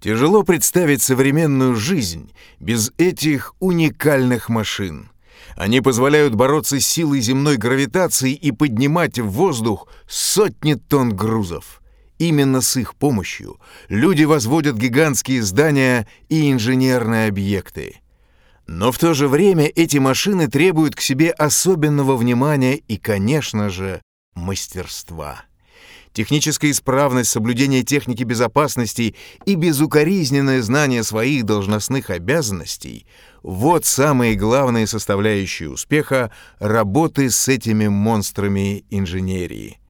Тяжело представить современную жизнь без этих уникальных машин. Они позволяют бороться с силой земной гравитации и поднимать в воздух сотни тонн грузов. Именно с их помощью люди возводят гигантские здания и инженерные объекты. Но в то же время эти машины требуют к себе особенного внимания и, конечно же, мастерства. Техническая исправность, соблюдение техники безопасности и безукоризненное знание своих должностных обязанностей — вот самые главные составляющие успеха работы с этими монстрами инженерии.